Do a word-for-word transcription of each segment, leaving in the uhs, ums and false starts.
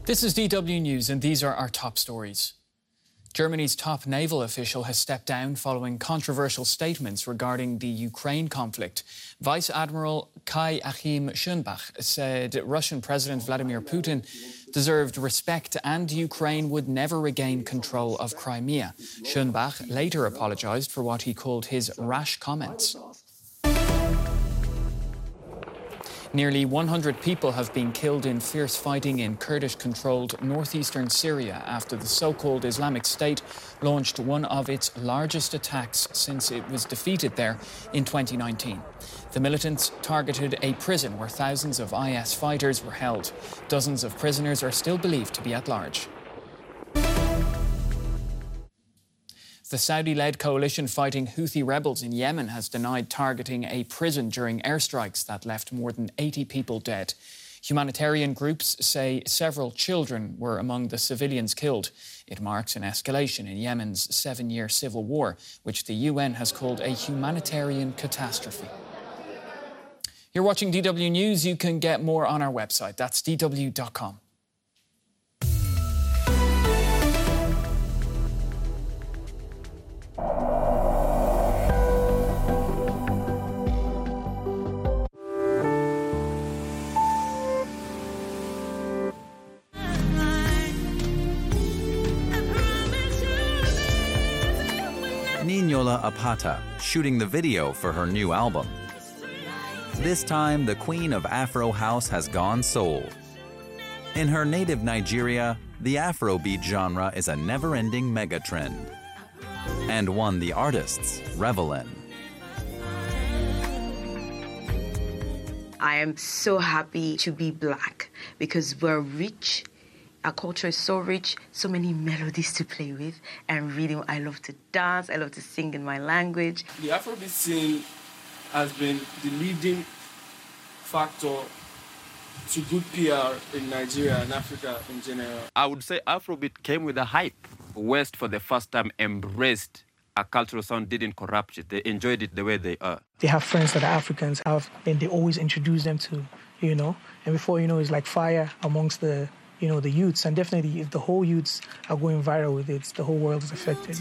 This is D W News, and these are our top stories. Germany's top naval official has stepped down following controversial statements regarding the Ukraine conflict. Vice Admiral Kai-Achim Schönbach said Russian President Vladimir Putin deserved respect and Ukraine would never regain control of Crimea. Schönbach later apologised for what he called his rash comments. Nearly one hundred people have been killed in fierce fighting in Kurdish-controlled northeastern Syria after the so-called Islamic State launched one of its largest attacks since it was defeated there in twenty nineteen. The militants targeted a prison where thousands of I S fighters were held. Dozens of prisoners are still believed to be at large. The Saudi-led coalition fighting Houthi rebels in Yemen has denied targeting a prison during airstrikes that left more than eighty people dead. Humanitarian groups say several children were among the civilians killed. It marks an escalation in Yemen's seven-year civil war, which the U N has called a humanitarian catastrophe. You're watching D W News. You can get more on our website. That's d w dot com. Ninyola Apata, shooting the video for her new album. This time, the queen of Afro House has gone soul. In her native Nigeria, the Afrobeat genre is a never-ending megatrend, and one the artists revel in. I am so happy to be black because we're rich. Our culture is so rich, so many melodies to play with, and really, I love to dance, I love to sing in my language. The Afrobeat scene has been the leading factor to good P R in Nigeria and Africa in general. I would say Afrobeat came with a hype. West, for the first time, embraced a cultural sound, didn't corrupt it. They enjoyed it the way they are. They have friends that the Africans have, and they always introduce them to, you know, and before you know, it's like fire amongst the you know, the youths, and definitely if the whole youths are going viral with it, the whole world is affected.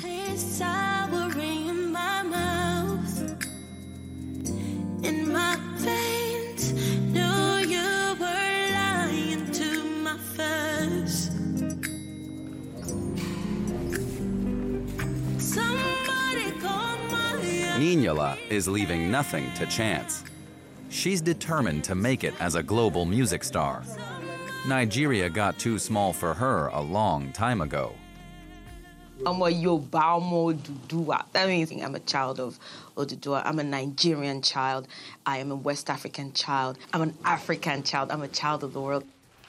Ninyola is leaving nothing to chance. She's determined to make it as a global music star. Nigeria got too small for her a long time ago. I'm a Yoruba Oduduwa. That means I'm a child of Oduduwa. I'm a Nigerian child. I am a West African child. I'm an African child. I'm a child of the world.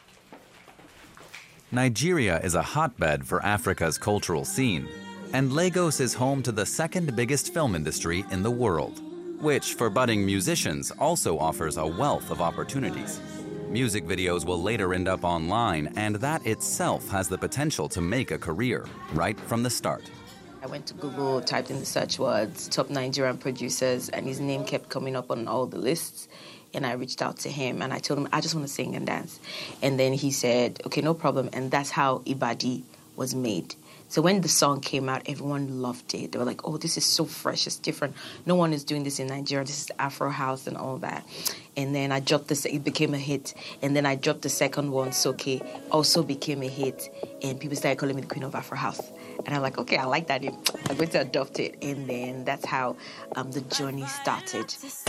Nigeria is a hotbed for Africa's cultural scene, and Lagos is home to the second biggest film industry in the world, which for budding musicians also offers a wealth of opportunities. Music videos will later end up online, and that itself has the potential to make a career right from the start. I went to Google, typed in the search words, top Nigerian producers, and his name kept coming up on all the lists. And I reached out to him, and I told him, I just want to sing and dance. And then he said, okay, no problem. And that's how Ibadi was made. So when the song came out, everyone loved it. They were like, oh, this is so fresh, it's different. No one is doing this in Nigeria. This is Afro House and all that. And then I dropped this, it became a hit. And then I dropped the second one, Soke, also became a hit. And people started calling me the Queen of Afro House. And I'm like, okay, I like that name. I'm going to adopt it. And then that's how um, the journey started.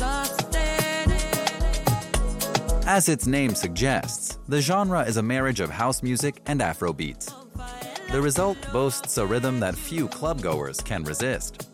As its name suggests, the genre is a marriage of house music and Afro beats. The result boasts a rhythm that few clubgoers can resist.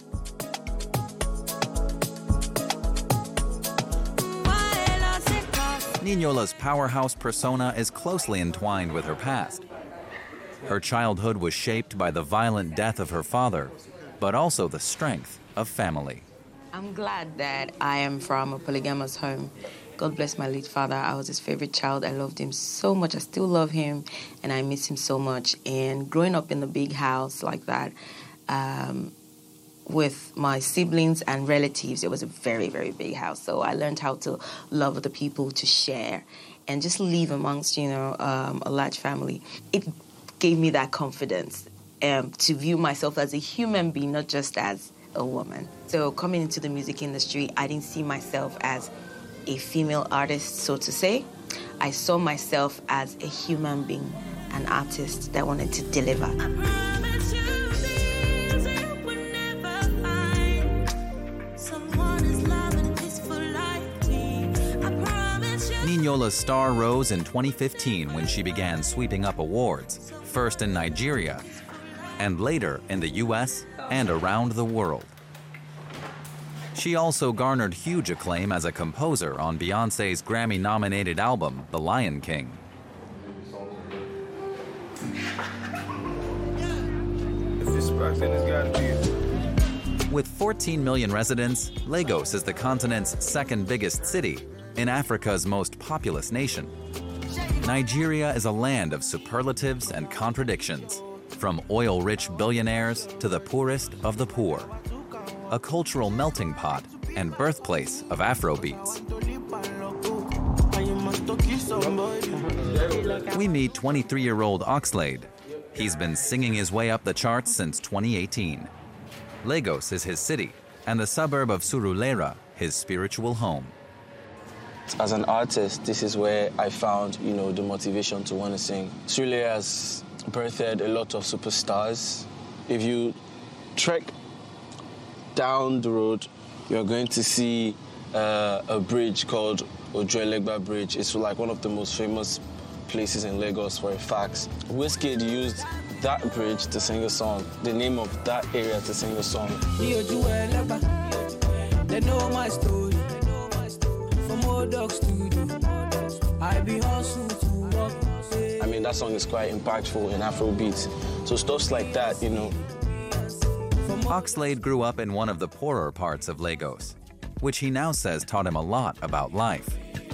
Ninyola's powerhouse persona is closely entwined with her past. Her childhood was shaped by the violent death of her father, but also the strength of family. I'm glad that I am from a polygamous home. God bless my late father. I was his favorite child. I loved him so much. I still love him, and I miss him so much. And growing up in a big house like that, um, with my siblings and relatives. It was a very, very big house. So I learned how to love other people, to share, and just live amongst, you know, um, a large family. It gave me that confidence um, to view myself as a human being, not just as a woman. So coming into the music industry, I didn't see myself as a female artist, so to say. I saw myself as a human being, an artist that wanted to deliver. Niñola's star rose in twenty fifteen when she began sweeping up awards, first in Nigeria, and later in the U S and around the world. She also garnered huge acclaim as a composer on Beyoncé's Grammy-nominated album, The Lion King. With fourteen million residents, Lagos is the continent's second biggest city in Africa's most populous nation. Nigeria is a land of superlatives and contradictions, from oil-rich billionaires to the poorest of the poor. A cultural melting pot and birthplace of Afrobeats. We meet twenty-three-year-old Oxlade. He's been singing his way up the charts since twenty eighteen. Lagos is his city, and the suburb of Surulere his spiritual home. As an artist, this is where I found, you know, the motivation to want to sing. Surulere has birthed a lot of superstars. If you trek down the road, you're going to see uh, a bridge called Ojuelegba Bridge. It's like one of the most famous places in Lagos for a fact. Wizkid used that bridge to sing a song, the name of that area to sing a song. They know my story. From old dogs to you, I be hustle to walk. I mean, that song is quite impactful in Afrobeats. So stuffs like that, you know. Oxlade grew up in one of the poorer parts of Lagos, which he now says taught him a lot about life.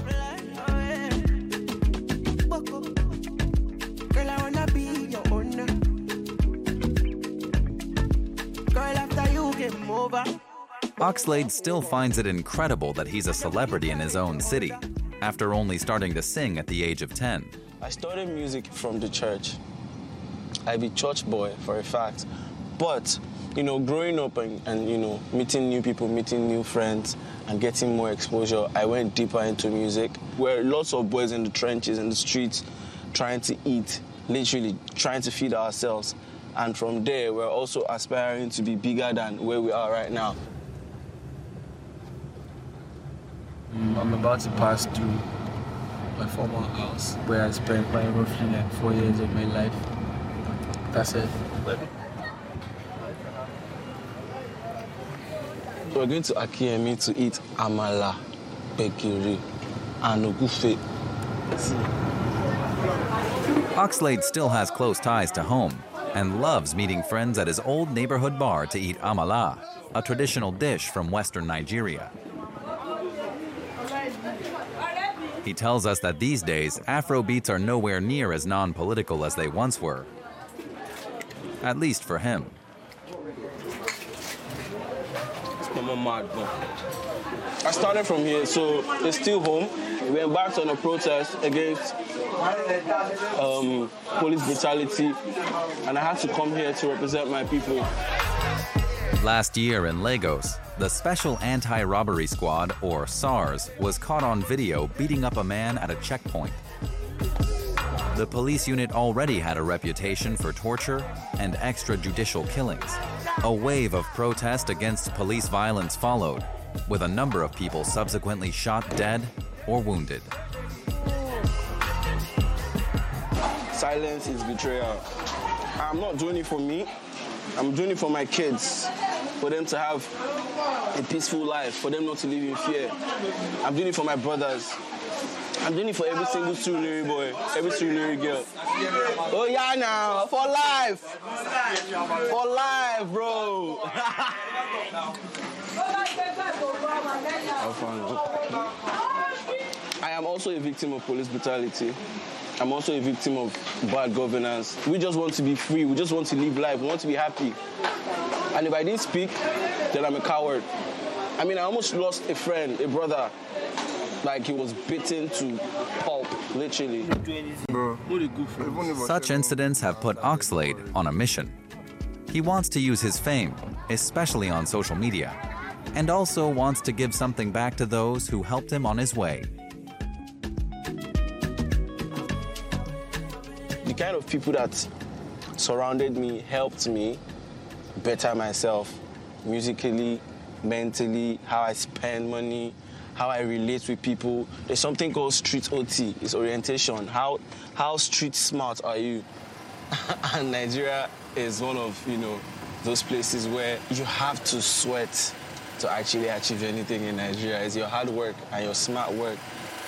Oxlade still finds it incredible that he's a celebrity in his own city, after only starting to sing at the age of ten. I started music from the church. I be church boy for a fact. But, you know, growing up and, and, you know, meeting new people, meeting new friends, and getting more exposure, I went deeper into music. Where lots of boys in the trenches, in the streets, trying to eat, literally trying to feed ourselves. And from there, we're also aspiring to be bigger than where we are right now. I'm about to pass through my former house where I spent my roughly like four years of my life. That's it. We're going to Akinyemi to eat amala, bekiri, and ogufe. Oxlade still has close ties to home and loves meeting friends at his old neighborhood bar to eat amala, a traditional dish from Western Nigeria. He tells us that these days, Afrobeats are nowhere near as non-political as they once were. At least for him. I started from here, so it's still home. We embarked on a protest against um, police brutality, and I had to come here to represent my people. Last year in Lagos, the Special Anti-Robbery Squad, or SARS, was caught on video beating up a man at a checkpoint. The police unit already had a reputation for torture and extrajudicial killings. A wave of protest against police violence followed, with a number of people subsequently shot dead or wounded. Silence is betrayal. I'm not doing it for me. I'm doing it for my kids, for them to have a peaceful life, for them not to live in fear. I'm doing it for my brothers. I'm doing it for every single Surulere boy, every Surulere girl. Oh yeah, now for life, for life, bro. I am also a victim of police brutality. I'm also a victim of bad governance. We just want to be free. We just want to live life. We want to be happy. And if I didn't speak, then I'm a coward. I mean, I almost lost a friend, a brother. Like he was bitten to pulp, literally. Such incidents have put Oxlade on a mission. He wants to use his fame, especially on social media, and also wants to give something back to those who helped him on his way. The kind of people that surrounded me helped me better myself musically, mentally, how I spend money, how I relate with people. There's something called street O T. It's orientation. How how street smart are you? And Nigeria is one of, you know, those places where you have to sweat to actually achieve anything in Nigeria. It's your hard work and your smart work.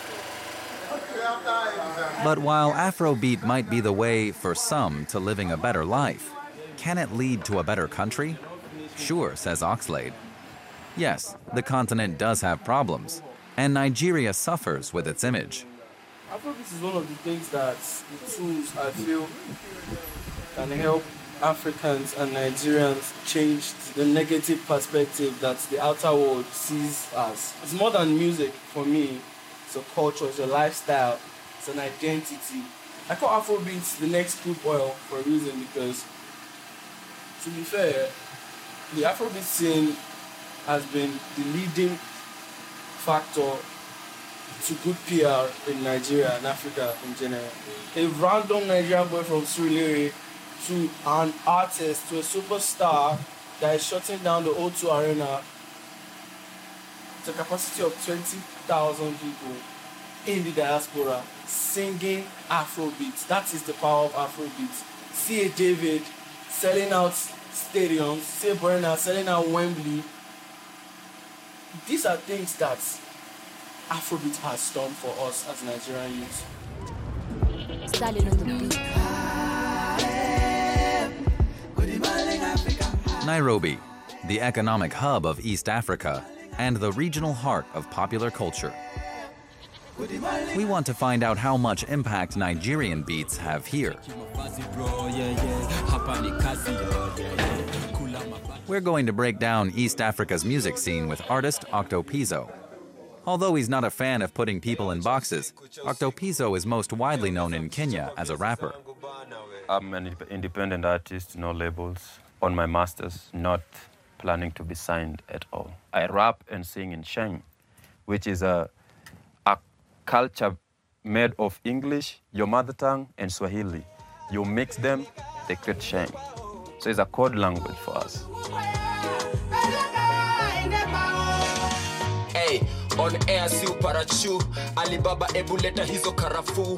But while Afrobeat might be the way for some to living a better life, can it lead to a better country? Sure, says Oxlade. Yes, the continent does have problems, and Nigeria suffers with its image. Afrobeat is one of the things that the tools I feel can help Africans and Nigerians change the negative perspective that the outer world sees us. It's more than music for me. It's a culture, it's a lifestyle, it's an identity. I call Afrobeat the next crude oil for a reason because, to be fair, the Afrobeat scene has been the leading factor to good P R in Nigeria and Africa in general. A random Nigerian boy from Surulere to an artist, to a superstar that is shutting down the O two Arena to a capacity of twenty thousand people in the diaspora singing Afrobeat. That is the power of Afrobeat. C A David selling out stadiums, C A Burna selling out Wembley. These are things that Afrobeat has done for us as Nigerian youth. Nairobi, the economic hub of East Africa and the regional heart of popular culture. We want to find out how much impact Nigerian beats have here. We're going to break down East Africa's music scene with artist Octopizzo. Although he's not a fan of putting people in boxes, Octopizzo is most widely known in Kenya as a rapper. I'm an independent artist, no labels, on my masters, not planning to be signed at all. I rap and sing in Sheng, which is a, a culture made of English, your mother tongue, and Swahili. You mix them, they create Sheng. So it's a code language for us. Hey, on air superachu, Alibaba ebuleta hizo karafu.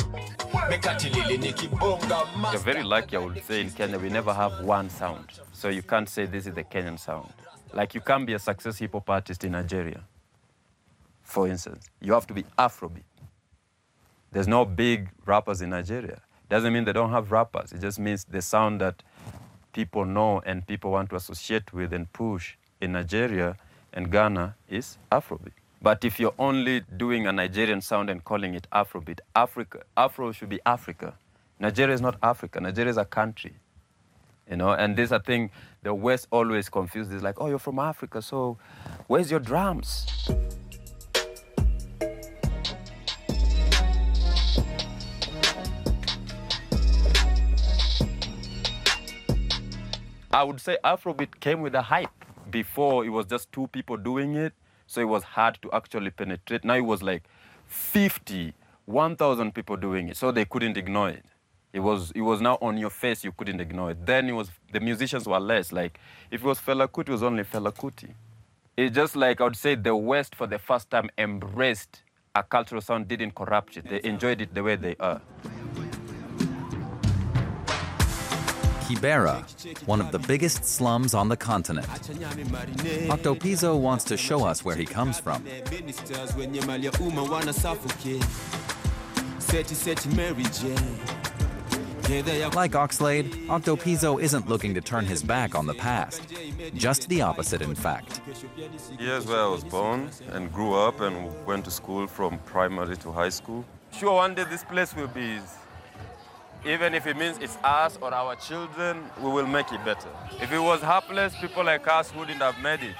You're very lucky, I would say, in Kenya, we never have one sound. So you can't say this is the Kenyan sound. Like you can't be a success hip-hop artist in Nigeria, for instance. You have to be Afrobeat. There's no big rappers in Nigeria. Doesn't mean they don't have rappers. It just means the sound that people know and people want to associate with and push in Nigeria and Ghana is Afrobeat. But if you're only doing a Nigerian sound and calling it Afrobeat, Africa, Afro should be Africa. Nigeria is not Africa. Nigeria is a country. You know, and this, I think, the West always confuses. Like, oh, you're from Africa, so where's your drums? I would say Afrobeat came with a hype. Before, it was just two people doing it, so it was hard to actually penetrate. Now it was like fifty, one thousand people doing it, so they couldn't ignore it. It was, it was now on your face, you couldn't ignore it. Then it was, the musicians were less. Like, if it was Fela Kuti, it was only Fela Kuti. It's just like, I would say, the West, for the first time, embraced a cultural sound, didn't corrupt it. They enjoyed it the way they are. Kibera, one of the biggest slums on the continent. Octopizzo wants to show us where he comes from. Like Oxlade, Octopizzo isn't looking to turn his back on the past. Just the opposite, in fact. Here's where I was born and grew up and went to school from primary to high school. Sure, one day this place will be Even if it means it's us or our children, we will make it better. If it was helpless, people like us wouldn't have made it.